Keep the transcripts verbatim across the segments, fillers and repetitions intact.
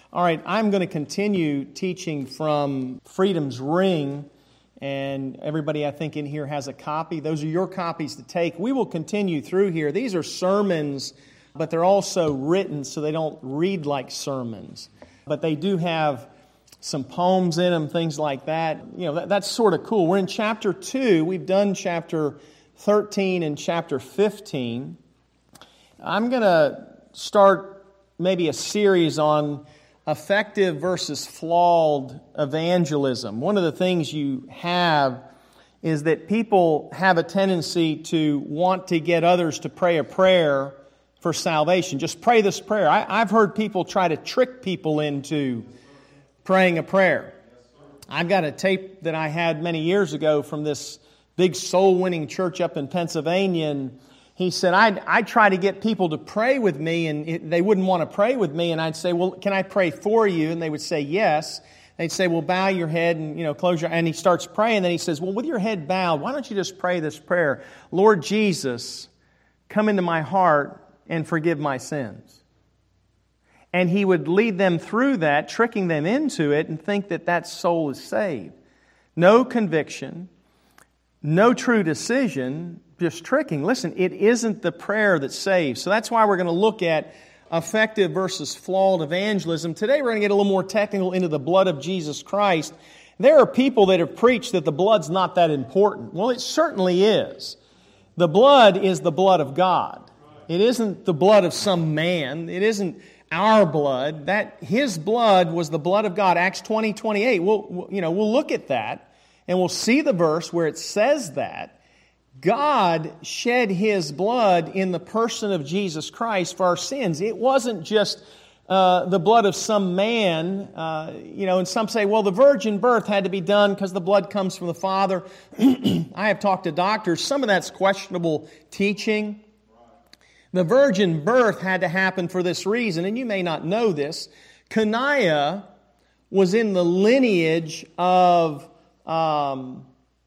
All right, I'm going to continue teaching from Freedom's Ring, and everybody I think in here has a copy. Those are your copies to take. We will continue through here. These are sermons, but they're also written so they don't read like sermons. But they do have some poems in them, things like that. You know, that, that's sort of cool. We're in chapter two. We've done chapter thirteen and chapter fifteen. I'm going to start maybe a series on effective versus flawed evangelism. One of the things you have is that people have a tendency to want to get others to pray a prayer for salvation. Just pray this prayer. I, I've heard people try to trick people into praying a prayer. I've got a tape that I had many years ago from this big soul-winning church up in Pennsylvania, and he said, I'd, I'd try to get people to pray with me, and it, they wouldn't want to pray with me, and I'd say, well, can I pray for you? And they would say, yes. They'd say, well, bow your head and, you know, close your... And he starts praying, and then he says, well, with your head bowed, why don't you just pray this prayer? Lord Jesus, come into my heart and forgive my sins. And he would lead them through that, tricking them into it, and think that that soul is saved. No conviction, no true decision, just tricking. Listen, it isn't the prayer that saves. So that's why we're going to look at effective versus flawed evangelism. Today we're going to get a little more technical into the blood of Jesus Christ. There are people that have preached that the blood's not that important. Well, it certainly is. The blood is the blood of God. It isn't the blood of some man. It isn't our blood. That His blood was the blood of God. Acts twenty twenty-eight. We'll, you know, we'll look at that and we'll see the verse where it says that God shed His blood in the person of Jesus Christ for our sins. It wasn't just uh, the blood of some man. Uh, you know, and some say, well, the virgin birth had to be done because the blood comes from the Father. I have talked to doctors. Some of that's questionable teaching. The virgin birth had to happen for this reason, and you may not know this. Coniah was in the lineage of... Um,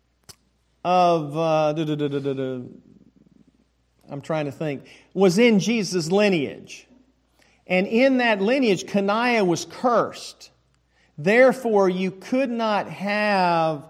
of, uh, da, da, da, da, da, da, I'm trying to think, was in Jesus' lineage. And in that lineage, Coniah was cursed. Therefore, you could not have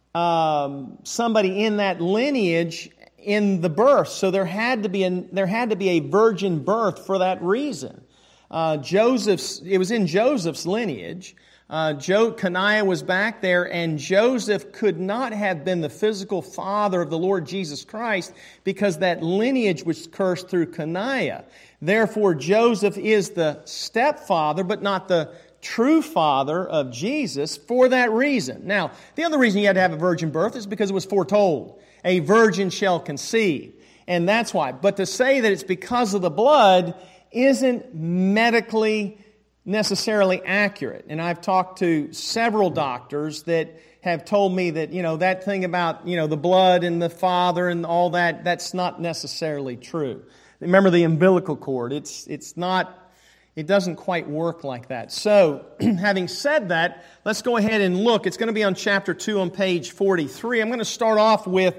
um, somebody in that lineage in the birth. So there had to be a, there had to be a virgin birth for that reason. Uh, Joseph's, it was in Joseph's lineage. Uh, jo- Coniah was back there, and Joseph could not have been the physical father of the Lord Jesus Christ because that lineage was cursed through Coniah. Therefore, Joseph is the stepfather, but not the true father of Jesus for that reason. Now, the other reason you had to have a virgin birth is because it was foretold. A virgin shall conceive. And that's why. But to say that it's because of the blood isn't medically necessarily accurate. And I've talked to several doctors that have told me that, you know, that thing about, you know, the blood and the Father and all that, that's not necessarily true. Remember the umbilical cord. It's it's not, it doesn't quite work like that. So, having said that, let's go ahead and look. It's going to be on chapter two on page forty-three. I'm going to start off with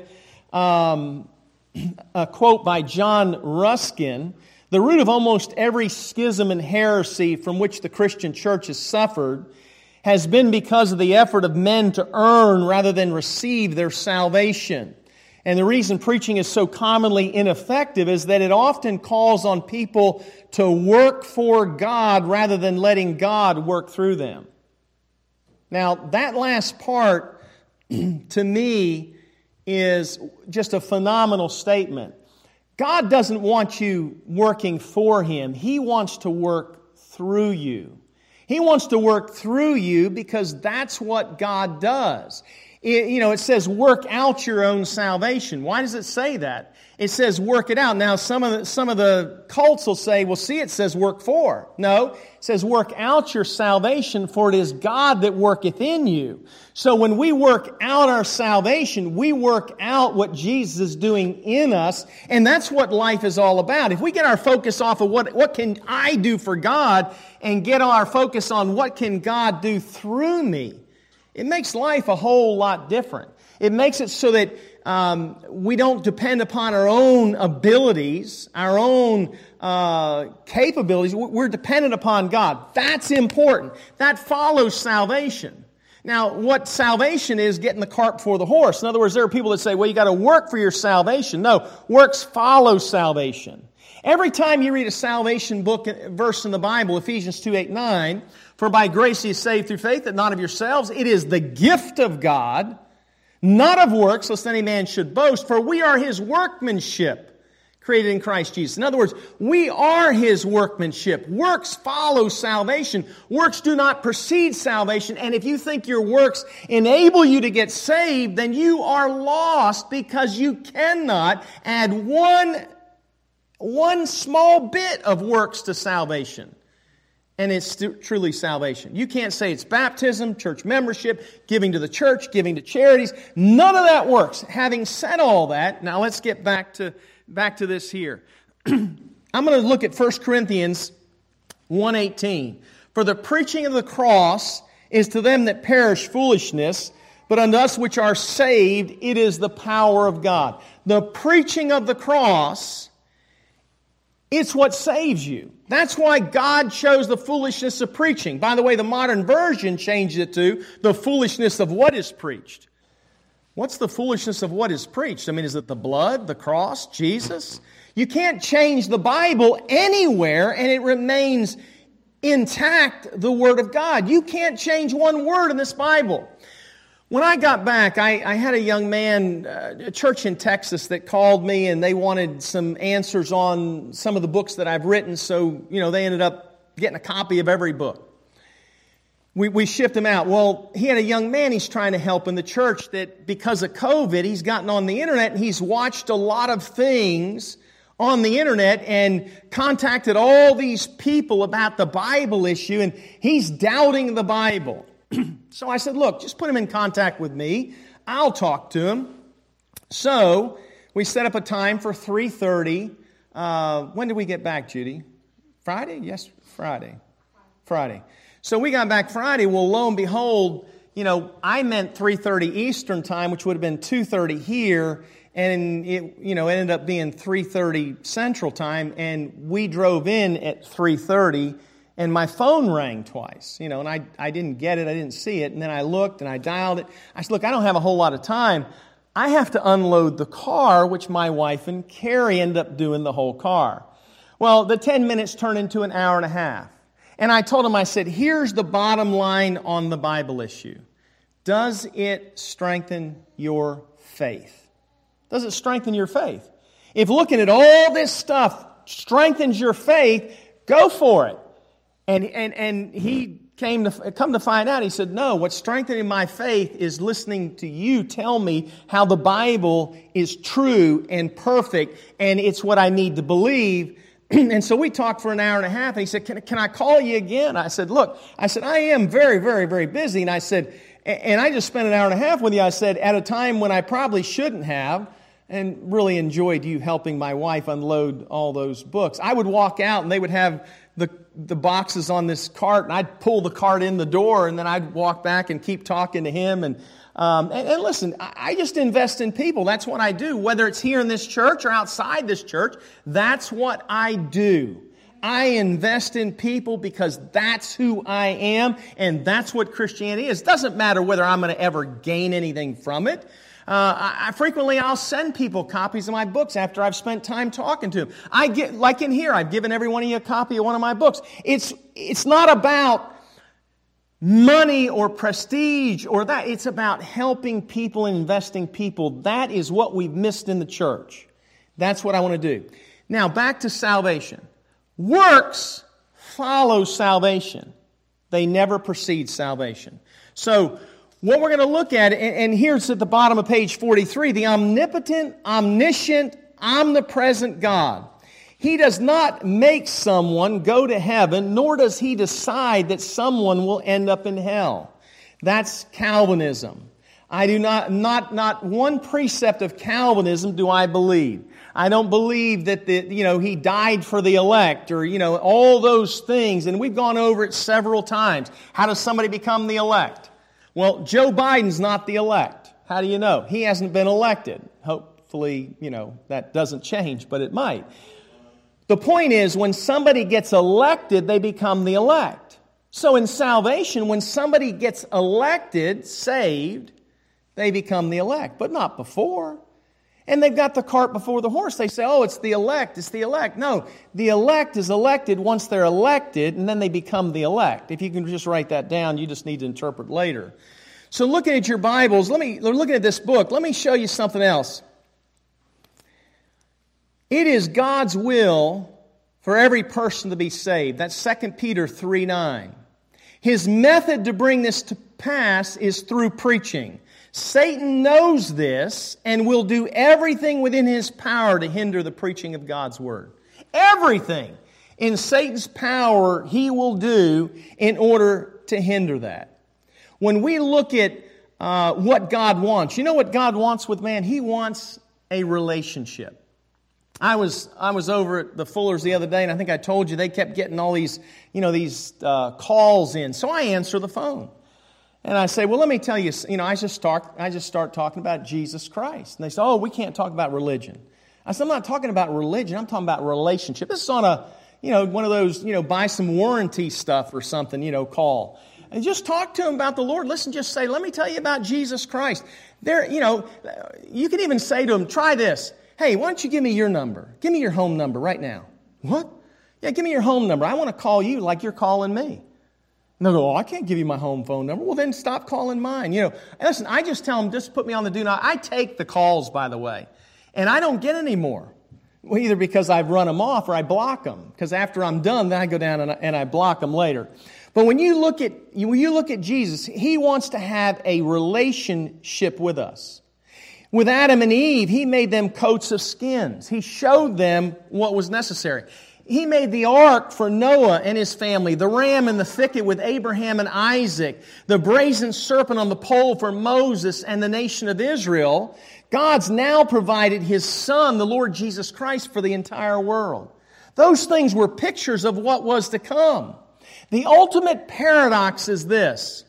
um, a quote by John Ruskin. The root of almost every schism and heresy from which the Christian church has suffered has been because of the effort of men to earn rather than receive their salvation. And the reason preaching is so commonly ineffective is that it often calls on people to work for God rather than letting God work through them. Now, that last part, to me, is just a phenomenal statement. God doesn't want you working for Him. He wants to work through you. He wants to work through you because that's what God does. It, you know, it says work out your own salvation. Why does it say that? It says work it out. Now, some of the, some of the cults will say, well, see, it says work for. No, it says work out your salvation, for it is God that worketh in you. So when we work out our salvation, we work out what Jesus is doing in us, and that's what life is all about. If we get our focus off of what, what can I do for God and get our focus on what can God do through me, it makes life a whole lot different. It makes it so that um, we don't depend upon our own abilities, our own uh, capabilities. We're dependent upon God. That's important. That follows salvation. Now, what salvation is, getting the cart before the horse. In other words, there are people that say, well, you got to work for your salvation. No, works follow salvation. Every time you read a salvation book verse in the Bible, Ephesians two, eight, nine, for by grace ye are saved through faith, that not of yourselves. It is the gift of God, not of works, lest any man should boast. For we are His workmanship, created in Christ Jesus. In other words, we are His workmanship. Works follow salvation. Works do not precede salvation. And if you think your works enable you to get saved, then you are lost, because you cannot add one, one small bit of works to salvation. And it's st- truly salvation. You can't say it's baptism, church membership, giving to the church, giving to charities. None of that works. Having said all that, now let's get back to Back to this here. I'm going to look at First Corinthians one eighteen. For the preaching of the cross is to them that perish foolishness, but unto us which are saved it is the power of God. The preaching of the cross, it's what saves you. That's why God chose the foolishness of preaching. By the way, the modern version changed it to the foolishness of what is preached. What's the foolishness of what is preached? I mean, is it the blood, the cross, Jesus? You can't change the Bible anywhere and it remains intact, the Word of God. You can't change one word in this Bible. When I got back, I, I had a young man, uh, a church in Texas, that called me and they wanted some answers on some of the books that I've written. So, you know, they ended up getting a copy of every book. We, we shipped him out. Well, he had a young man he's trying to help in the church that because of COVID, he's gotten on the internet and he's watched a lot of things on the internet and contacted all these people about the Bible issue, and he's doubting the Bible. So I said, look, just put him in contact with me. I'll talk to him. So we set up a time for three thirty. Uh, when did we get back, Judy? Friday? Yes, Friday. Friday. So we got back Friday. Well, lo and behold, you know, I meant three thirty Eastern time, which would have been two thirty here, and it, you know, ended up being three thirty Central time, and we drove in at three thirty, and my phone rang twice, you know, and I, I didn't get it, I didn't see it, and then I looked and I dialed it. I said, look, I don't have a whole lot of time. I have to unload the car, which my wife and Carrie ended up doing the whole car. Well, the ten minutes turned into an hour and a half. And I told him, I said, here's the bottom line on the Bible issue. Does it strengthen your faith? Does it strengthen your faith? If looking at all this stuff strengthens your faith, go for it. And and and he came to come to find out, he said, no, what's strengthening my faith is listening to you tell me how the Bible is true and perfect, and it's what I need to believe. And so we talked for an hour and a half, and he said, can, can I call you again? I said, look, I said, I am very, very, very busy. And I said, and I just spent an hour and a half with you, I said, at a time when I probably shouldn't have, and really enjoyed you helping my wife unload all those books. I would walk out, and they would have the the boxes on this cart, and I'd pull the cart in the door, and then I'd walk back and keep talking to him. And Um, and, and listen, I, I just invest in people. That's what I do. Whether it's here in this church or outside this church, that's what I do. I invest in people because that's who I am, and that's what Christianity is. It doesn't matter whether I'm going to ever gain anything from it. Uh, I, I frequently I'll send people copies of my books after I've spent time talking to them. I get, like in here, I've given every one of you a copy of one of my books. It's it's not about money or prestige or that. It's about helping people and investing people. That is what we've missed in the church. That's what I want to do. Now, back to salvation. Works follow salvation. They never precede salvation. So, what we're going to look at, and here's at the bottom of page forty-three, the omnipotent, omniscient, omnipresent God. He does not make someone go to heaven, nor does He decide that someone will end up in hell. That's Calvinism. I do not, not, not one precept of Calvinism do I believe. I don't believe that the, you know, He died for the elect or, you know, all those things. And we've gone over it several times. How does somebody become the elect? Well, Joe Biden's not the elect. How do you know? He hasn't been elected. Hopefully, you know, that doesn't change, but it might. The point is, when somebody gets elected, they become the elect. So in salvation, when somebody gets elected, saved, they become the elect, but not before. And they've got the cart before the horse. They say, oh, it's the elect, it's the elect. No, the elect is elected once they're elected, and then they become the elect. If you can just write that down, you just need to interpret later. So looking at your Bibles, let me looking at this book, let me show you something else. It is God's will for every person to be saved. That's Second Peter three nine. His method to bring this to pass is through preaching. Satan knows this and will do everything within his power to hinder the preaching of God's Word. Everything in Satan's power he will do in order to hinder that. When we look at uh, what God wants, you know what God wants with man? He wants a relationship. I was I was over at the Fullers the other day, and I think I told you they kept getting all these, you know, these uh, calls in. So I answer the phone, and I say, "Well, let me tell you, you know, I just start I just start talking about Jesus Christ." And they say, "Oh, we can't talk about religion." I said, "I'm not talking about religion. I'm talking about relationship. This is on a, you know, one of those, you know, buy some warranty stuff or something, you know, call." And just talk to him about the Lord. Listen, just say, let me tell you about Jesus Christ. There, you know, you can even say to him, try this. Hey, why don't you give me your number? Give me your home number right now. What? Yeah, give me your home number. I want to call you like you're calling me. And they'll go, oh, I can't give you my home phone number. Well, then stop calling mine. You know, listen, I just tell them, just put me on the do not. I take the calls, by the way, and I don't get any more. Well, either because I've run them off or I block them. Because after I'm done, then I go down and I, and I block them later. But when you look at when you look at Jesus, He wants to have a relationship with us. With Adam and Eve, He made them coats of skins. He showed them what was necessary. He made the ark for Noah and his family, the ram in the thicket with Abraham and Isaac, the brazen serpent on the pole for Moses and the nation of Israel. God's now provided His Son, the Lord Jesus Christ, for the entire world. Those things were pictures of what was to come. The ultimate paradox is this.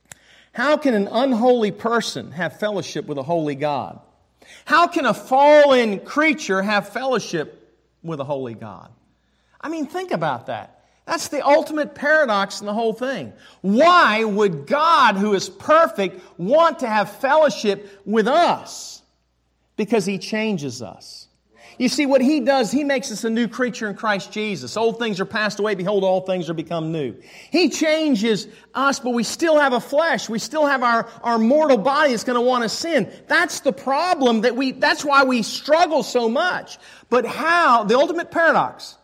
How can an unholy person have fellowship with a holy God? How can a fallen creature have fellowship with a holy God? I mean, think about that. That's the ultimate paradox in the whole thing. Why would God, who is perfect, want to have fellowship with us? Because He changes us. You see, what He does, He makes us a new creature in Christ Jesus. Old things are passed away. Behold, all things are become new. He changes us, but we still have a flesh. We still have our, our mortal body that's going to want to sin. That's the problem that we, that's why we struggle so much. But how, the ultimate paradox,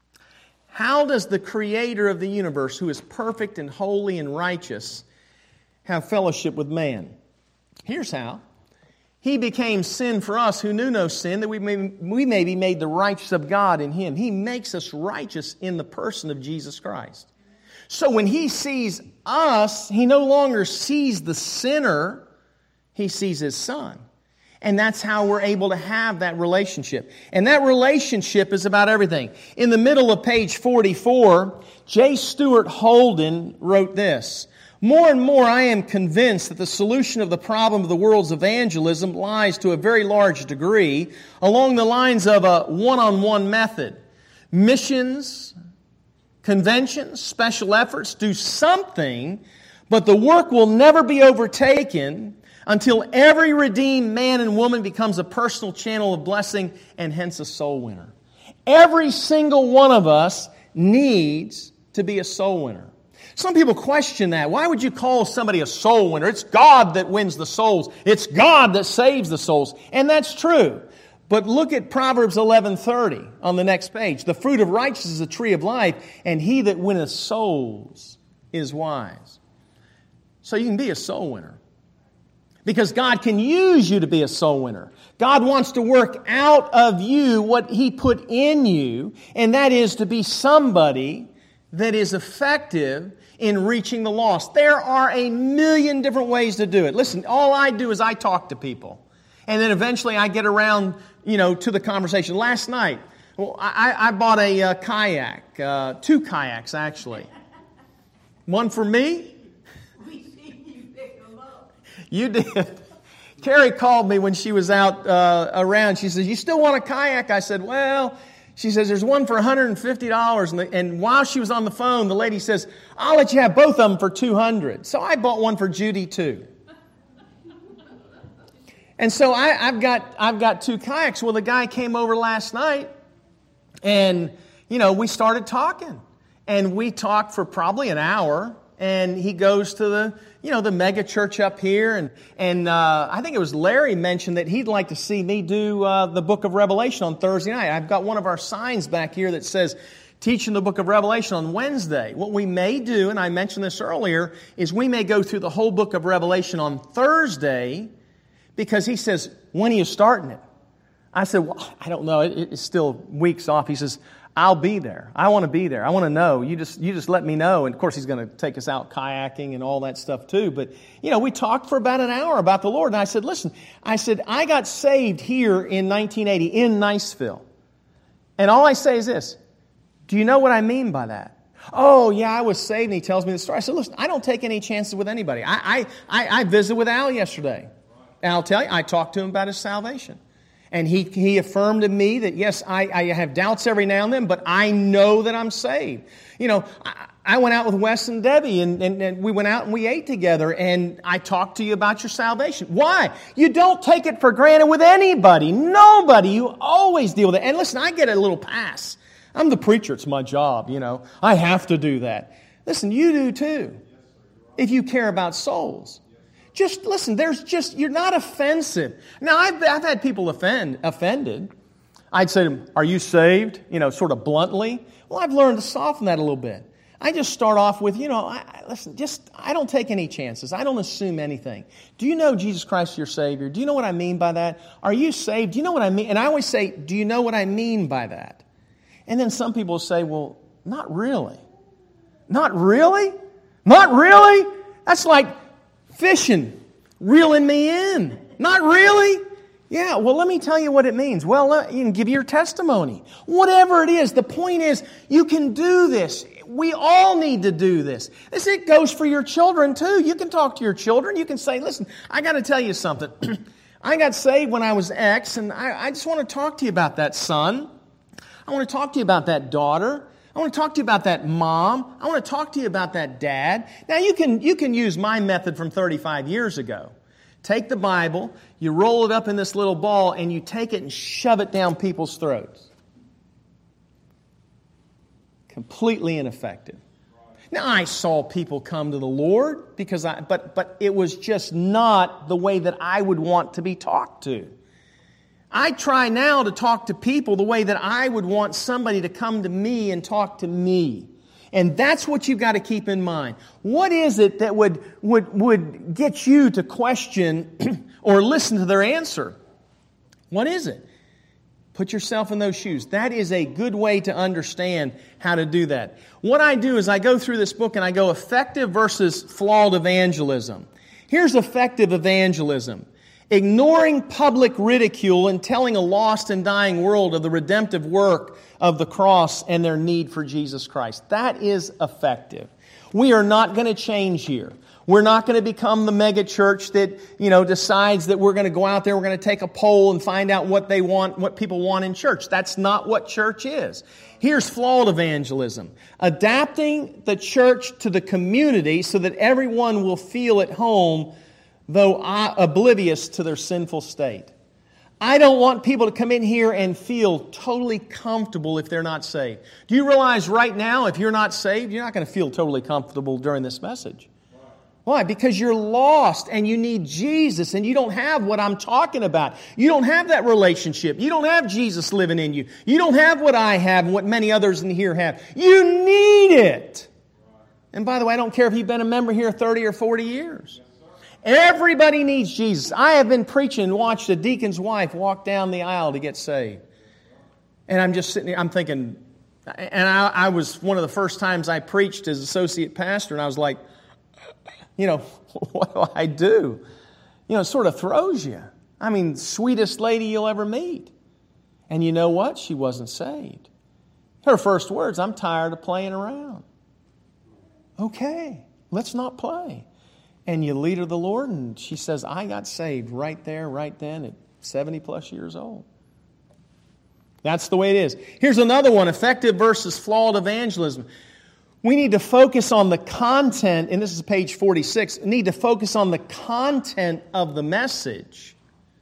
how does the Creator of the universe, who is perfect and holy and righteous, have fellowship with man? Here's how. He became sin for us who knew no sin, that we may, we may be made the righteous of God in Him. He makes us righteous in the person of Jesus Christ. So when He sees us, He no longer sees the sinner, He sees His Son. And that's how we're able to have that relationship. And that relationship is about everything. In the middle of page forty-four, J. Stuart Holden wrote this. More and more I am convinced that the solution of the problem of the world's evangelism lies to a very large degree along the lines of a one-on-one method. Missions, conventions, special efforts do something, but the work will never be overtaken until every redeemed man and woman becomes a personal channel of blessing and hence a soul winner. Every single one of us needs to be a soul winner. Some people question that. Why would you call somebody a soul winner? It's God that wins the souls. It's God that saves the souls. And that's true. But look at Proverbs eleven thirty on the next page. The fruit of righteousness is a tree of life, and he that winneth souls is wise. So you can be a soul winner. Because God can use you to be a soul winner. God wants to work out of you what He put in you, and that is to be somebody that is effective in reaching the lost. There are a million different ways to do it. Listen, all I do is I talk to people. And then eventually I get around, you know, to the conversation. Last night, well, I, I bought a uh, kayak, uh, two kayaks actually. One for me. We seen you pick them up. You did. Carrie called me when she was out uh, around. She says, "You still want a kayak?" I said, "Well," she says, "there's one for one hundred fifty dollars. And, the, and while she was on the phone, the lady says, "I'll let you have both of them for two hundred dollars. So I bought one for Judy too. And so I, I've got I've got two kayaks. Well, the guy came over last night, and you know we started talking, and we talked for probably an hour. And he goes to the you know the mega church up here, and and uh, I think it was Larry mentioned that he'd like to see me do uh, the Book of Revelation on Thursday night. I've got one of our signs back here that says teaching the Book of Revelation on Wednesday. What we may do, and I mentioned this earlier, is we may go through the whole Book of Revelation on Thursday. Because he says, "When are you starting it?" I said, "Well, I don't know. It, it's still weeks off." He says, "I'll be there. I want to be there. I want to know. You just you just let me know." And of course, he's going to take us out kayaking and all that stuff too. But, you know, we talked for about an hour about the Lord. And I said, listen, I said, I got saved here in nineteen eighty in Niceville. And all I say is this: do you know what I mean by that? "Oh, yeah, I was saved." And he tells me the story. I said, listen, I don't take any chances with anybody. I I I, I visited with Al yesterday. And I'll tell you, I talked to him about his salvation. And he, he affirmed to me that, yes, I, I have doubts every now and then, but I know that I'm saved. You know, I, I went out with Wes and Debbie, and, and, and we went out and we ate together, and I talked to you about your salvation. Why? You don't take it for granted with anybody. Nobody. You always deal with it. And listen, I get a little pass. I'm the preacher. It's my job, you know. I have to do that. Listen, you do too, if you care about souls. Just listen, there's just, you're not offensive. Now, I've, I've had people offend, offended. I'd say to them, "Are you saved?" You know, sort of bluntly. Well, I've learned to soften that a little bit. I just start off with, you know, I, I, listen, just, I don't take any chances. I don't assume anything. Do you know Jesus Christ your Savior? Do you know what I mean by that? Are you saved? Do you know what I mean? And I always say, do you know what I mean by that? And then some people say, well, not really. Not really? Not really? That's like fishing, reeling me in. Not really? Yeah, well, let me tell you what it means. Well, let, you can give your testimony. Whatever it is, the point is, you can do this. We all need to do this. This it goes for your children, too. You can talk to your children. You can say, listen, I got to tell you something. I got saved when I was X, and I, I just want to talk to you about that son. I want to talk to you about that daughter. I want to talk to you about that mom. I want to talk to you about that dad. Now, you can you can use my method from thirty-five years ago. Take the Bible, you roll it up in this little ball, and you take it and shove it down people's throats. Completely ineffective. Now, I saw people come to the Lord, because I, but but it was just not the way that I would want to be talked to. I try now to talk to people the way that I would want somebody to come to me and talk to me. And that's what you've got to keep in mind. What is it that would, would, would get you to question or listen to their answer? What is it? Put yourself in those shoes. That is a good way to understand how to do that. What I do is I go through this book and I go effective versus flawed evangelism. Here's effective evangelism. Ignoring public ridicule and telling a lost and dying world of the redemptive work of the cross and their need for Jesus Christ. That is effective. We are not going to change here. We're not going to become the mega church that, you know, decides that we're going to go out there, we're going to take a poll and find out what they want, what people want in church. That's not what church is. Here's flawed evangelism. Adapting the church to the community so that everyone will feel at home, though oblivious to their sinful state. I don't want people to come in here and feel totally comfortable if they're not saved. Do you realize right now, if you're not saved, you're not going to feel totally comfortable during this message? Why? Because you're lost and you need Jesus, and you don't have what I'm talking about. You don't have that relationship. You don't have Jesus living in you. You don't have what I have and what many others in here have. You need it. And by the way, I don't care if you've been a member here thirty or forty years. Everybody needs Jesus. I have been preaching and watched a deacon's wife walk down the aisle to get saved. And I'm just sitting there, I'm thinking, and I, I was one of the first times I preached as associate pastor, and I was like, you know, what do I do? You know, it sort of throws you. I mean, sweetest lady you'll ever meet. And you know what? She wasn't saved. Her first words, "I'm tired of playing around." Okay, let's not play. And you lead her to the Lord, and she says, I got saved right there, right then, at seventy plus years old. That's the way it is. Here's another one, effective versus flawed evangelism. We need to focus on the content, and this is page forty-six, we need to focus on the content of the message,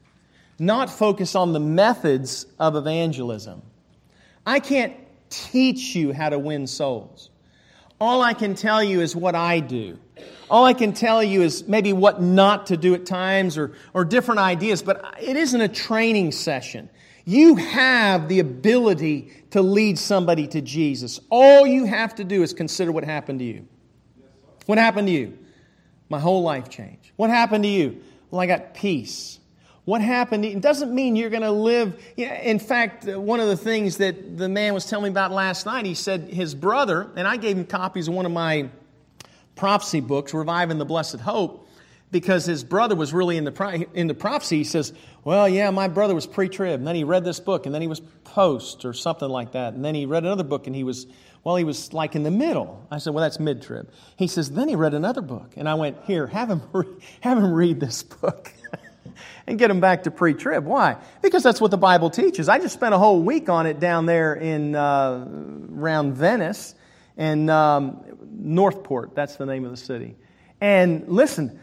not focus on the methods of evangelism. I can't teach you how to win souls. All I can tell you is what I do. All I can tell you is maybe what not to do at times or, or different ideas, but it isn't a training session. You have the ability to lead somebody to Jesus. All you have to do is consider what happened to you. What happened to you? My whole life changed. What happened to you? Well, I got peace. What happened? It doesn't mean you're going to live. You know, in fact, one of the things that the man was telling me about last night, he said his brother, and I gave him copies of one of my prophecy books, Reviving the Blessed Hope, because his brother was really into, into prophecy. He says, well, yeah, my brother was pre-trib, and then he read this book, and then he was post or something like that, and then he read another book, and he was, well, he was like in the middle. I said, well, that's mid-trib. He says, then he read another book, and I went, here, have him, re- have him read this book. And get them back to pre-trib. Why? Because that's what the Bible teaches. I just spent a whole week on it down there in uh, around Venice and um, Northport. That's the name of the city. And listen,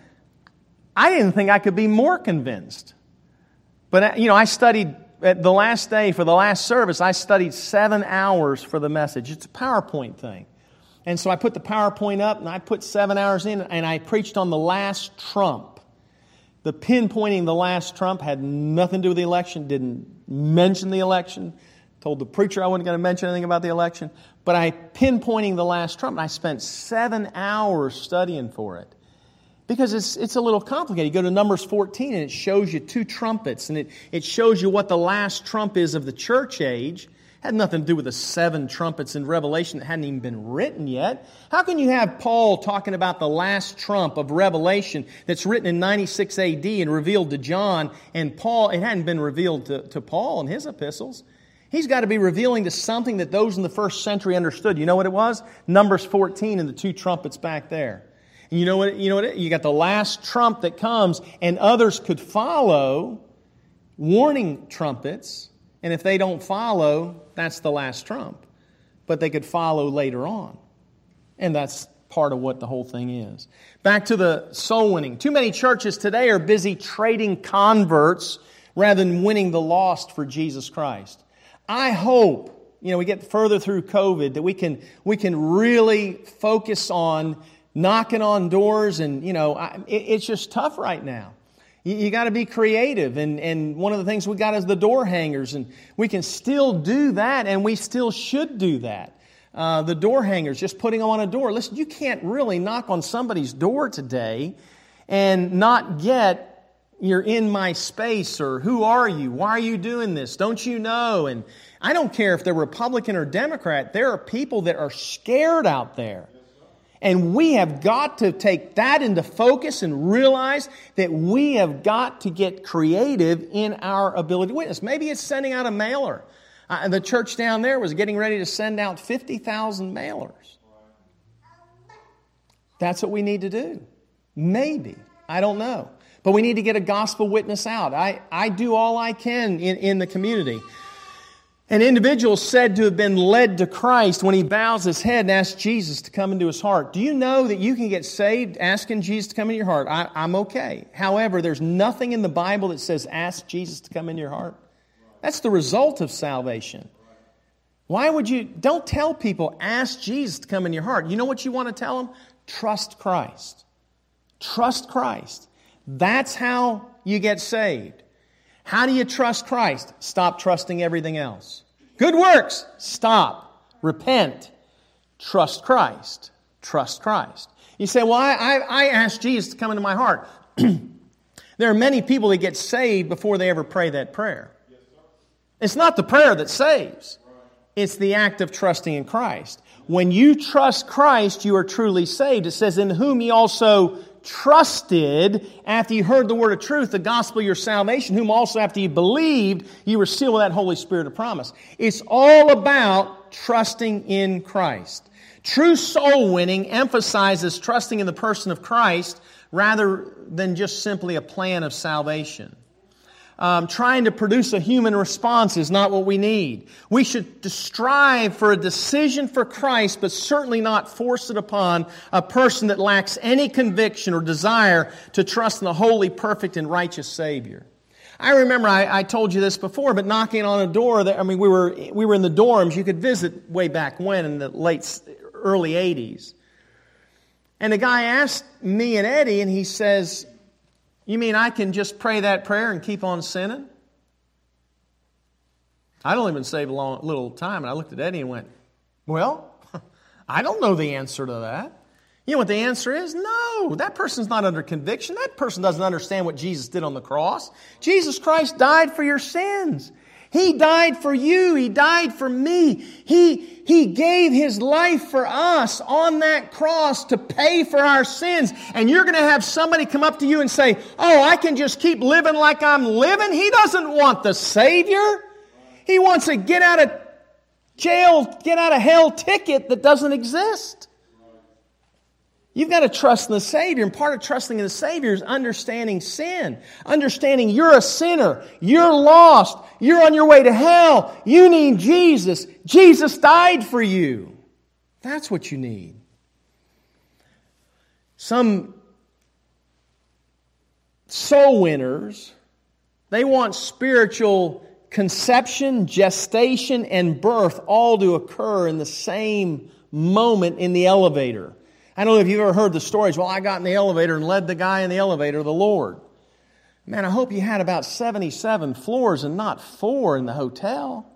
I didn't think I could be more convinced. But, you know, I studied, at the last day for the last service, I studied seven hours for the message. It's a PowerPoint thing. And so I put the PowerPoint up and I put seven hours in and I preached on the last trump. The pinpointing the last trump had nothing to do with the election, didn't mention the election, told the preacher I wasn't going to mention anything about the election, but I pinpointing the last trump, and I spent seven hours studying for it. Because it's it's a little complicated. You go to Numbers fourteen, and it shows you two trumpets, and it, it shows you what the last trump is of the church age. Had nothing to do with the seven trumpets in Revelation that hadn't even been written yet. How can you have Paul talking about the last trump of Revelation that's written in ninety-six A D and revealed to John, and Paul, it hadn't been revealed to, to Paul in his epistles? He's got to be revealing to something that those in the first century understood. You know what it was? Numbers fourteen and the two trumpets back there. And you know what? You know what? It, you got the last trump that comes, and others could follow, warning trumpets. And if they don't follow, that's the last trump. But they could follow later on. And that's part of what the whole thing is. Back to the soul winning. Too many churches today are busy trading converts rather than winning the lost for Jesus Christ. I hope, you know, we get further through COVID that we can we can really focus on knocking on doors. And, you know, I, it, it's just tough right now. You got to be creative, and, and one of the things we got is the door hangers, and we can still do that, and we still should do that. Uh, the door hangers, just putting them on a door. Listen, you can't really knock on somebody's door today and not get, you're in my space, or who are you? Why are you doing this? Don't you know? And I don't care if they're Republican or Democrat, there are people that are scared out there. And we have got to take that into focus and realize that we have got to get creative in our ability to witness. Maybe it's sending out a mailer. Uh, the church down there was getting ready to send out fifty thousand mailers. That's what we need to do. Maybe. I don't know. But we need to get a gospel witness out. I, I do all I can in, in the community. An individual said to have been led to Christ when he bows his head and asks Jesus to come into his heart. Do you know that you can get saved asking Jesus to come into your heart? I, I'm okay. However, there's nothing in the Bible that says ask Jesus to come into your heart. That's the result of salvation. Why would you, don't tell people ask Jesus to come in your heart. You know what you want to tell them? Trust Christ. Trust Christ. That's how you get saved. How do you trust Christ? Stop trusting everything else. Good works. Stop. Repent. Trust Christ. Trust Christ. You say, well, I, I, I asked Jesus to come into my heart. There are many people that get saved before they ever pray that prayer. It's not the prayer that saves. It's the act of trusting in Christ. When you trust Christ, you are truly saved. It says, in whom ye also trusted after you heard the word of truth, the gospel of your salvation, whom also after you believed, you were sealed with that Holy Spirit of promise. It's all about trusting in Christ. True soul winning emphasizes trusting in the person of Christ rather than just simply a plan of salvation. Um, trying to produce a human response is not what we need. We should strive for a decision for Christ, but certainly not force it upon a person that lacks any conviction or desire to trust in the holy, perfect, and righteous Savior. I remember I, I told you this before, but knocking on a door, that, I mean, we were we were in the dorms. You could visit way back when, in the late, early eighties. And the guy asked me and Eddie, and he says, "You mean I can just pray that prayer and keep on sinning?" I'd only been saved a long, little time, and I looked at Eddie and went, "Well, I don't know the answer to that." You know what the answer is? No, that person's not under conviction. That person doesn't understand what Jesus did on the cross. Jesus Christ died for your sins. He died for you. He died for me. He, he gave His life for us on that cross to pay for our sins. And you're going to have somebody come up to you and say, "Oh, I can just keep living like I'm living." He doesn't want the Savior. He wants a get out of jail, get out of hell ticket that doesn't exist. You've got to trust in the Savior, and part of trusting in the Savior is understanding sin. Understanding you're a sinner, you're lost, you're on your way to hell, you need Jesus. Jesus died for you. That's what you need. Some soul winners, they want spiritual conception, gestation, and birth all to occur in the same moment in the elevator. I don't know if you've ever heard the stories. Well, I got in the elevator and led the guy in the elevator to the Lord. Man, I hope you had about seventy-seven floors and not four in the hotel.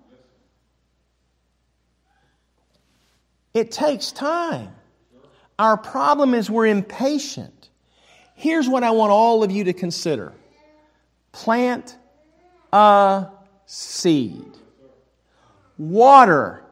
It takes time. Our problem is we're impatient. Here's what I want all of you to consider. Plant a seed. Water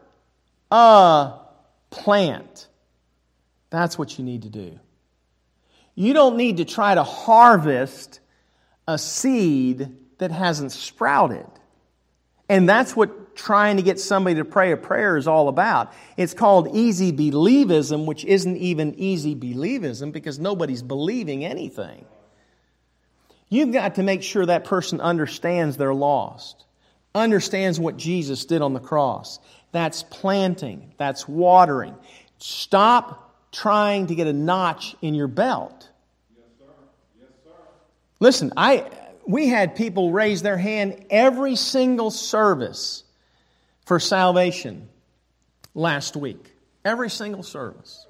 a plant. That's what you need to do. You don't need to try to harvest a seed that hasn't sprouted. And that's what trying to get somebody to pray a prayer is all about. It's called easy believism, which isn't even easy believism because nobody's believing anything. You've got to make sure that person understands they're lost, understands what Jesus did on the cross. That's planting. That's watering. Stop trying to get a notch in your belt. Yes, sir. Yes, sir. Listen, I we had people raise their hand every single service for salvation last week. Every single service.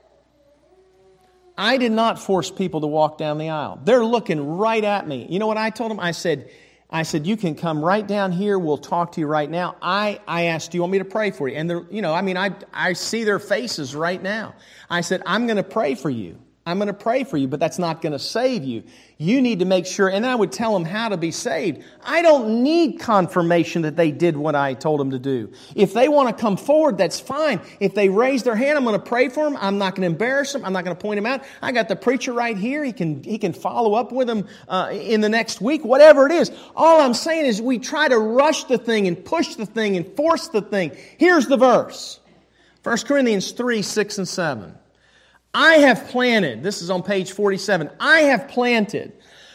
I did not force people to walk down the aisle. They're looking right at me. You know what I told them? I said, I said, "You can come right down here. We'll talk to you right now." I, I asked, "Do you want me to pray for you?" And they're, you know, I mean, I, I see their faces right now. I said, "I'm going to pray for you. I'm going to pray for you, but that's not going to save you. You need to make sure," and I would tell them how to be saved. I don't need confirmation that they did what I told them to do. If they want to come forward, that's fine. If they raise their hand, I'm going to pray for them. I'm not going to embarrass them. I'm not going to point them out. I got the preacher right here. He can, he can follow up with them uh, in the next week, whatever it is. All I'm saying is we try to rush the thing and push the thing and force the thing. Here's the verse. First Corinthians three, six and seven. "I have planted," this is on page forty-seven, "I have planted,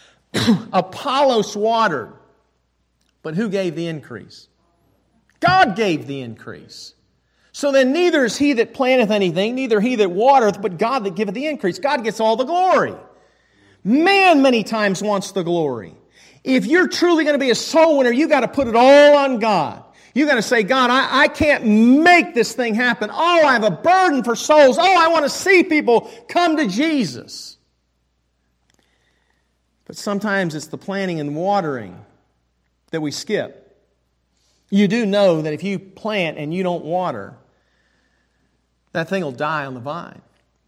Apollos watered, but who gave the increase? God gave the increase. So then neither is he that planteth anything, neither he that watereth, but God that giveth the increase." God gets all the glory. Man many times wants the glory. If you're truly going to be a soul winner, you got to put it all on God. You got to say, "God, I, I can't make this thing happen. Oh, I have a burden for souls. Oh, I want to see people come to Jesus." But sometimes it's the planting and watering that we skip. You do know that if you plant and you don't water, that thing will die on the vine.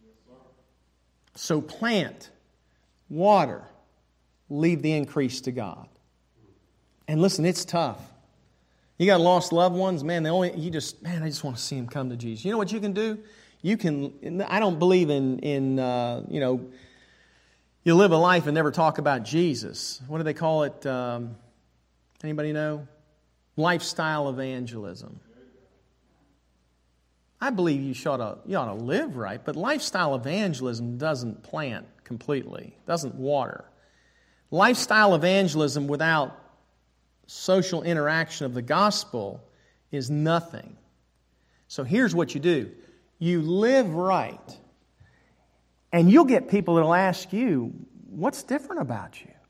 So plant, water, leave the increase to God. And listen, it's tough. You got lost loved ones, man, they only, you just, man, I just want to see them come to Jesus. You know what you can do? You can, I don't believe in, in uh, you know, you live a life and never talk about Jesus. What do they call it? Um, anybody know? Lifestyle evangelism. I believe you should ought to, you ought to live right, but lifestyle evangelism doesn't plant completely, doesn't water. Lifestyle evangelism without social interaction of the gospel is nothing. So here's what you do. You live right, and you'll get people that will ask you, what's different about you?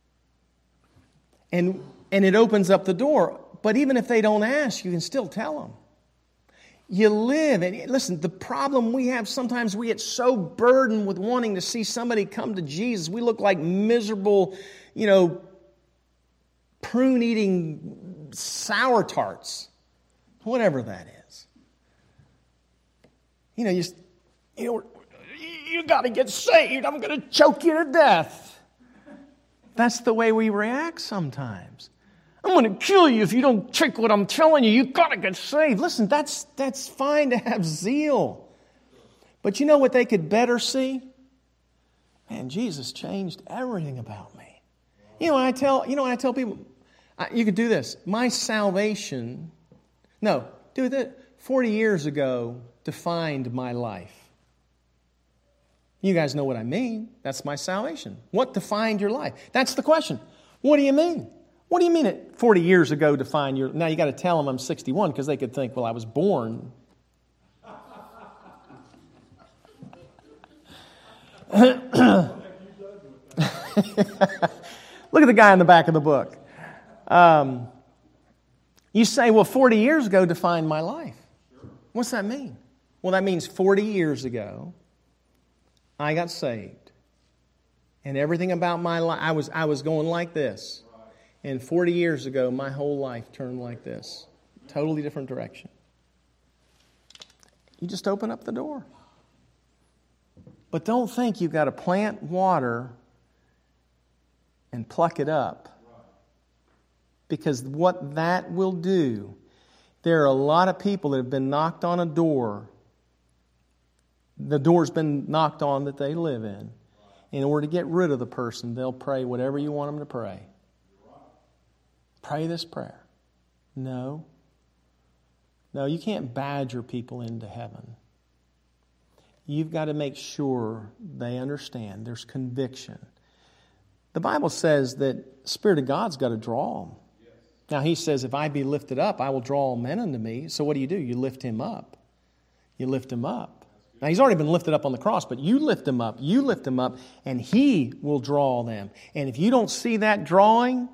And, and it opens up the door. But even if they don't ask, you can still tell them. You live, and listen, the problem we have, sometimes we get so burdened with wanting to see somebody come to Jesus. We look like miserable, you know, prune-eating sour tarts, whatever that is. You know, you, you know, you got to get saved. I'm going to choke you to death. That's the way we react sometimes. I'm going to kill you if you don't take what I'm telling you. You've got to get saved. Listen, that's that's fine to have zeal. But you know what they could better see? Man, Jesus changed everything about me. You know, when I tell, you know, when I tell people, I, you could do this. My salvation, no, do that. forty years ago defined my life. You guys know what I mean. That's my salvation. What defined your life? That's the question. What do you mean? What do you mean it forty years ago defined your... Now you got to tell them I'm sixty-one because they could think, well, I was born. Look at the guy in the back of the book. Um, you say, well, forty years ago defined my life. What's that mean? Well, that means forty years ago, I got saved. And everything about my life, I was, I was going like this. And forty years ago, my whole life turned like this. Totally different direction. You just open up the door. But don't think you've got to plant water and pluck it up. Because what that will do, there are a lot of people that have been knocked on a door. The door's been knocked on that they live in. In order to get rid of the person, they'll pray whatever you want them to pray. Pray this prayer. No. No, you can't badger people into heaven. You've got to make sure they understand there's conviction. The Bible says that the Spirit of God's got to draw them. Yes. Now, He says, if I be lifted up, I will draw all men unto me. So what do you do? You lift Him up. You lift Him up. Now, He's already been lifted up on the cross, but you lift Him up, you lift Him up, and He will draw them. And if you don't see that drawing,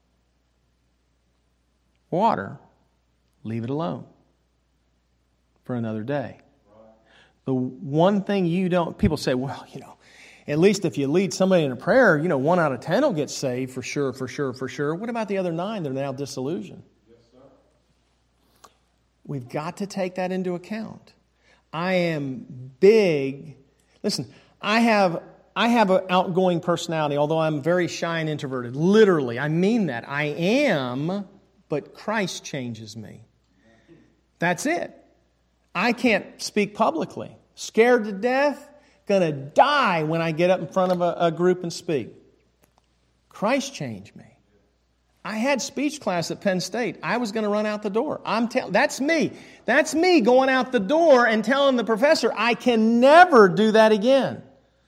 water, leave it alone for another day. The one thing you don't, people say, well, you know, at least if you lead somebody in a prayer, you know, one out of ten will get saved for sure, for sure, for sure. What about the other nine that are now disillusioned? Yes, sir. We've got to take that into account. I am big. Listen, I have I have an outgoing personality, although I'm very shy and introverted. Literally, I mean that. I am, but Christ changes me. That's it. I can't speak publicly. Scared to death, gonna die when I get up in front of a, a group and speak. Christ changed me. I had speech class at Penn State. I was going to run out the door. I'm tell- That's me. That's me going out the door and telling the professor, I can never do that again.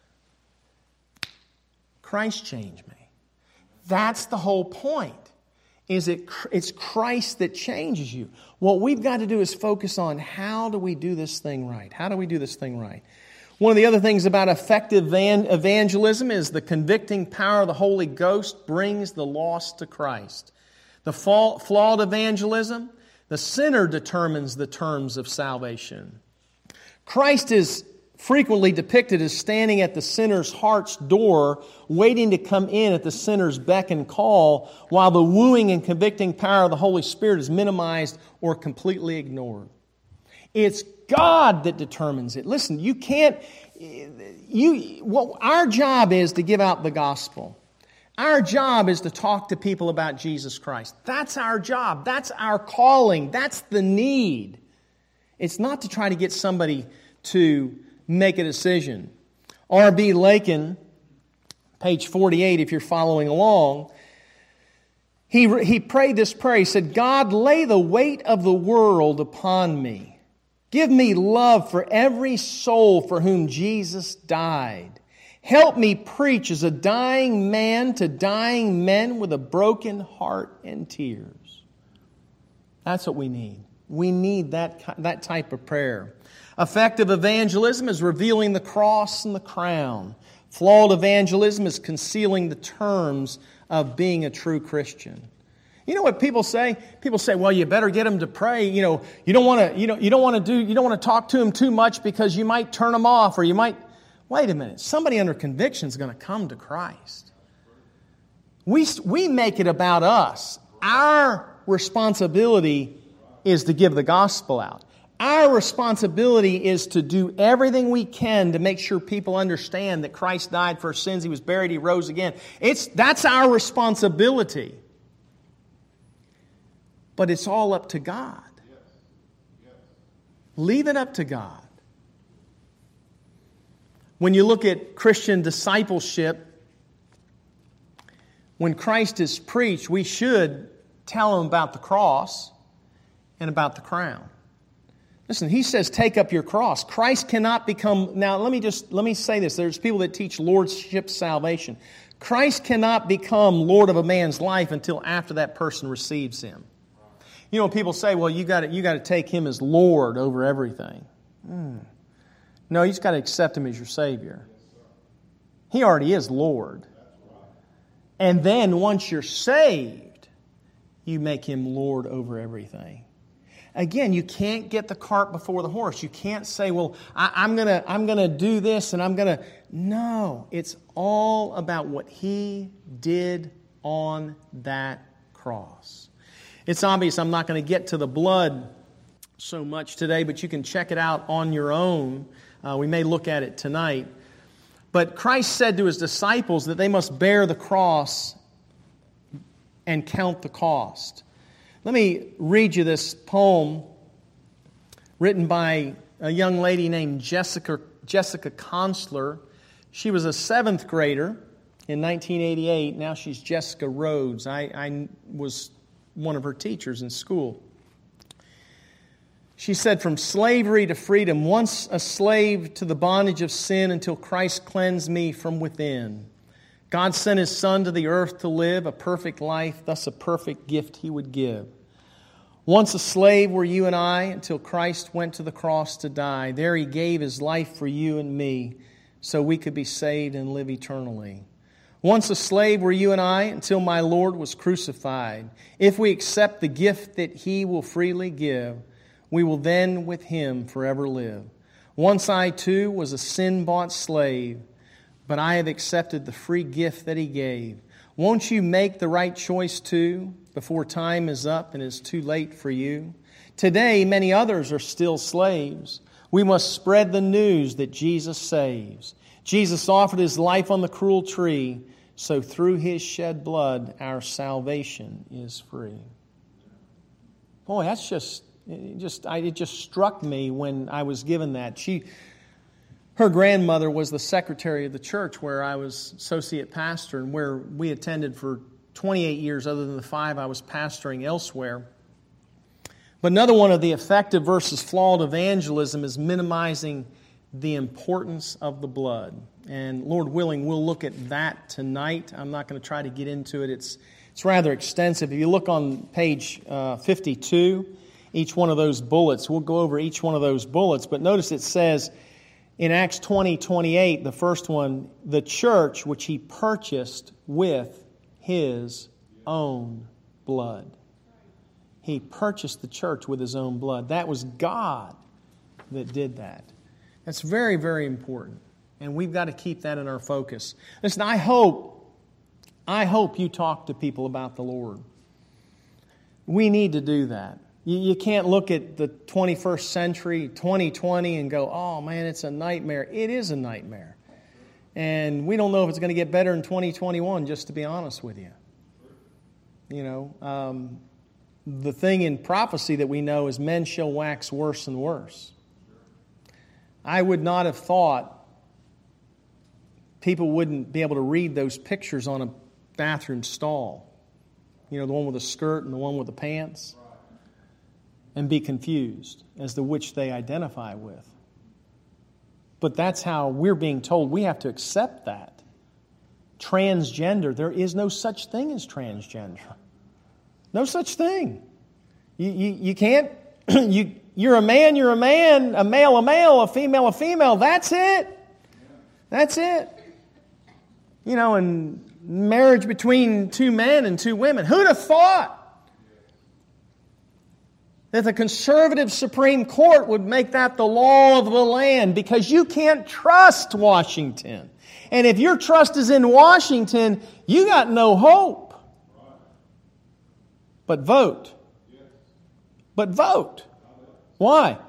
Christ changed me. That's the whole point. Is it? It's Christ that changes you. What we've got to do is focus on how do we do this thing right? How do we do this thing right? One of the other things about effective evangelism is the convicting power of the Holy Ghost brings the lost to Christ. The flawed evangelism, the sinner determines the terms of salvation. Christ is frequently depicted as standing at the sinner's heart's door, waiting to come in at the sinner's beck and call, while the wooing and convicting power of the Holy Spirit is minimized or completely ignored. It's God that determines it. Listen, you can't, you, what our job is to give out the gospel. Our job is to talk to people about Jesus Christ. That's our job. That's our calling. That's the need. It's not to try to get somebody to make a decision. R B Lakin, page forty-eight, if you're following along, he, he prayed this prayer. He said, God, lay the weight of the world upon me. Give me love for every soul for whom Jesus died. Help me preach as a dying man to dying men with a broken heart and tears. That's what we need. We need that, that type of prayer. Effective evangelism is revealing the cross and the crown. Flawed evangelism is concealing the terms of being a true Christian. You know what people say? People say, "Well, you better get them to pray. You know, you don't want to. You know, you don't want to do. You don't want to talk to them too much because you might turn them off, or you might." Wait a minute. Somebody under conviction is going to come to Christ. We we make it about us. Our responsibility is to give the gospel out. Our responsibility is to do everything we can to make sure people understand that Christ died for our sins. He was buried. He rose again. It's that's our responsibility. But it's all up to God. Yes. Yes. Leave it up to God. When you look at Christian discipleship, when Christ is preached, we should tell them about the cross and about the crown. Listen, He says, take up your cross. Christ cannot become... Now, let me just let me say this. There's people that teach lordship salvation. Christ cannot become Lord of a man's life until after that person receives Him. You know, people say, well, you got to you got to take Him as Lord over everything. Mm. No, you just got to accept Him as your Savior. He already is Lord. And then once you're saved, you make Him Lord over everything. Again, you can't get the cart before the horse. You can't say, well, I, I'm gonna I'm gonna do this and I'm gonna. No, it's all about what He did on that cross. It's obvious I'm not going to get to the blood so much today, but you can check it out on your own. Uh, we may look at it tonight. But Christ said to His disciples that they must bear the cross and count the cost. Let me read you this poem written by a young lady named Jessica, Jessica Constler. She was a seventh grader in nineteen eighty-eight. Now she's Jessica Rhodes. I, I was one of her teachers in school. She said, from slavery to freedom, once a slave to the bondage of sin until Christ cleansed me from within. God sent His Son to the earth to live a perfect life, thus a perfect gift He would give. Once a slave were you and I until Christ went to the cross to die. There He gave His life for you and me so we could be saved and live eternally. Once a slave were you and I until my Lord was crucified. If we accept the gift that He will freely give, we will then with Him forever live. Once I too was a sin-bought slave, but I have accepted the free gift that He gave. Won't you make the right choice too before time is up and it's too late for you? Today, many others are still slaves. We must spread the news that Jesus saves. Jesus offered His life on the cruel tree, so through His shed blood, our salvation is free. Boy, that's just, it just, I, it just struck me when I was given that. She, her grandmother was the secretary of the church where I was associate pastor and where we attended for twenty-eight years, other than the five I was pastoring elsewhere. But another one of the effective versus flawed evangelism is minimizing the importance of the blood. And Lord willing, we'll look at that tonight. I'm not going to try to get into it. It's it's rather extensive. If you look on page uh, fifty-two, each one of those bullets, we'll go over each one of those bullets. But notice it says in Acts twenty twenty-eight, the first one, the church which He purchased with His own blood. He purchased the church with His own blood. That was God that did that. That's very, very important. And we've got to keep that in our focus. Listen, I hope, I hope you talk to people about the Lord. We need to do that. You, you can't look at the twenty-first century, twenty twenty, and go, oh man, it's a nightmare. It is a nightmare. And we don't know if it's going to get better in twenty twenty-one, just to be honest with you. You know, um, the thing in prophecy that we know is men shall wax worse and worse. I would not have thought people wouldn't be able to read those pictures on a bathroom stall. You know, the one with the skirt and the one with the pants. and be confused as to which they identify with. But that's how we're being told. We have to accept that. Transgender, there is no such thing as transgender. No such thing. You, you, you can't, you, you're a man, you're a man, a male, a male, a female, a female. That's it. That's it. You know, and marriage between two men and two women. Who'd have thought that the conservative Supreme Court would make that the law of the land? Because you can't trust Washington. And if your trust is in Washington, you got no hope. But vote. But vote. Why?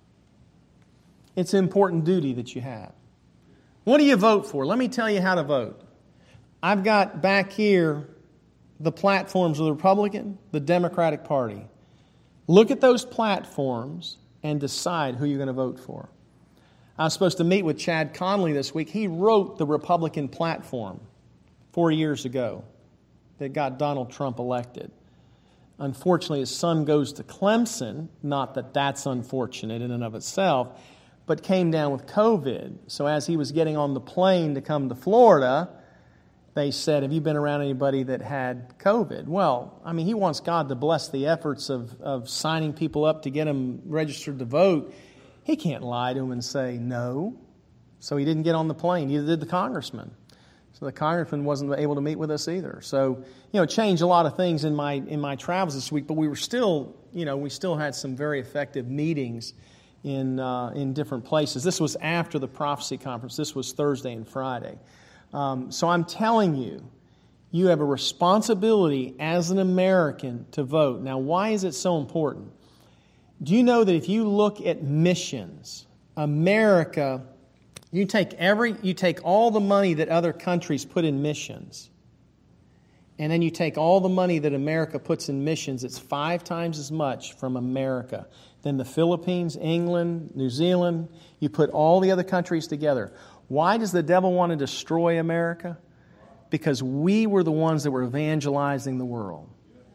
It's an important duty that you have. What do you vote for? Let me tell you how to vote. I've got back here the platforms of the Republican, the Democratic Party. Look at those platforms and decide who you're going to vote for. I was supposed to meet with Chad Conley this week. He wrote the Republican platform four years ago that got Donald Trump elected. Unfortunately, his son goes to Clemson. Not that that's unfortunate in and of itself, but came down with COVID. So as he was getting on the plane to come to Florida, they said, have you been around anybody that had COVID? Well, I mean, he wants God to bless the efforts of, of signing people up to get them registered to vote. He can't lie to them and say no. So he didn't get on the plane. Neither did the congressman. So the congressman wasn't able to meet with us either. So, you know, it changed a lot of things in my in my travels this week, but we were still, you know, we still had some very effective meetings in uh, in different places. This was after the prophecy conference. This was Thursday and Friday. Um, so I'm telling you, you have a responsibility as an American to vote. Now, why is it so important? Do you know that if you look at missions, America, you take every, you take all the money that other countries put in missions, and then you take all the money that America puts in missions, it's five times as much from America than the Philippines, England, New Zealand. You put all the other countries together. Why does the devil want to destroy America? Because we were the ones that were evangelizing the world.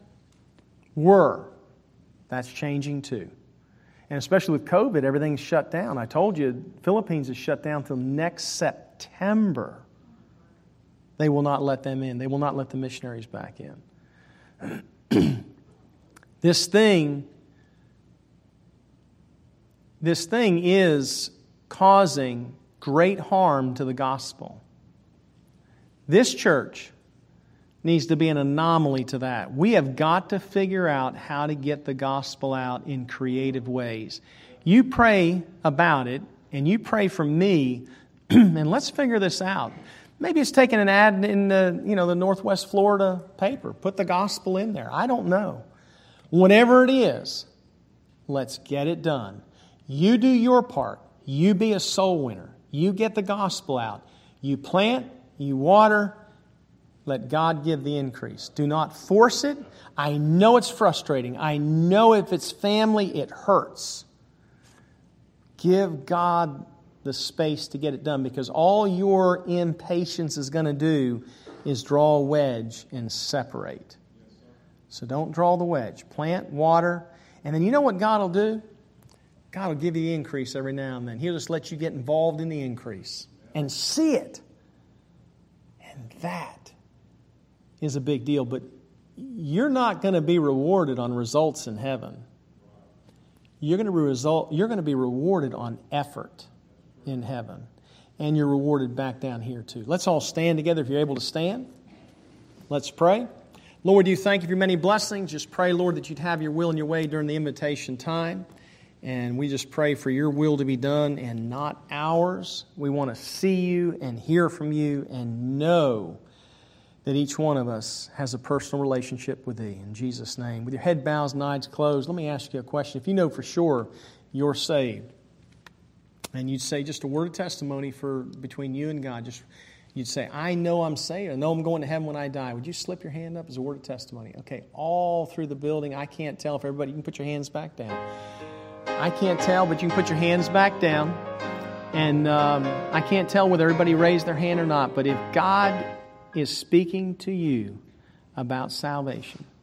Were. That's changing too. And especially with COVID, everything's shut down. I told you, Philippines is shut down until next September. They will not let them in. They will not let the missionaries back in. This thing, this thing is causing great harm to the gospel. This church needs to be an anomaly to that. We have got to figure out how to get the gospel out in creative ways. You pray about it, and you pray for me, and let's figure this out. Maybe it's taking an ad in the, you know, the Northwest Florida paper. Put the gospel in there. I don't know. Whatever it is, let's get it done. You do your part. You be a soul winner. You get the gospel out. You plant, you water, let God give the increase. Do not force it. I know it's frustrating. I know if it's family, it hurts. Give God the space to get it done, because all your impatience is going to do is draw a wedge and separate. So don't draw the wedge. Plant, water, and then you know what God will do? God will give you the increase every now and then. He'll just let you get involved in the increase and see it. And that is a big deal. But you're not going to be rewarded on results in heaven. You're going to be result, you're going to be rewarded on effort in heaven. And you're rewarded back down here too. Let's all stand together if you're able to stand. Let's pray. Lord, you thank you for your many blessings. Just pray, Lord, that you'd have your will and your way during the invitation time. And we just pray for your will to be done and not ours. We want to see you and hear from you and know that each one of us has a personal relationship with Thee. In Jesus' name. With your head bowed and eyes closed, let me ask you a question. If you know for sure you're saved, and you'd say just a word of testimony for between you and God, just you'd say, I know I'm saved. I know I'm going to heaven when I die. Would you slip your hand up as a word of testimony? Okay, all through the building. I can't tell if everybody, you can put your hands back down. I can't tell, but you can put your hands back down. And um, I can't tell whether everybody raised their hand or not, but if God is speaking to you about salvation,